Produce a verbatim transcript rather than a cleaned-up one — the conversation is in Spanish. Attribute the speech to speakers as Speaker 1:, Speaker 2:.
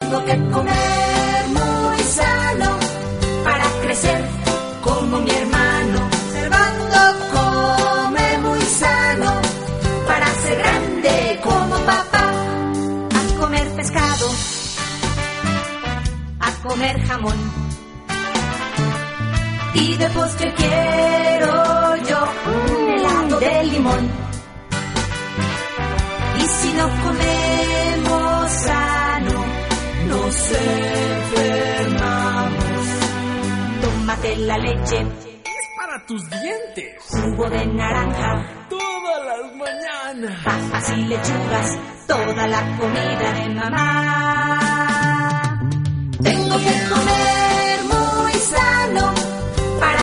Speaker 1: Tengo que comer muy sano para crecer como mi hermano. Servando come muy sano para ser grande como papá. A comer pescado, a comer jamón, y de postre quiero yo un helado de limón. Y si no comemos sano, nos enfermamos. Tómate la leche,
Speaker 2: es para tus dientes.
Speaker 1: Jugo de naranja,
Speaker 2: todas las mañanas.
Speaker 1: Papas y lechugas, toda la comida de mamá. Tengo que comer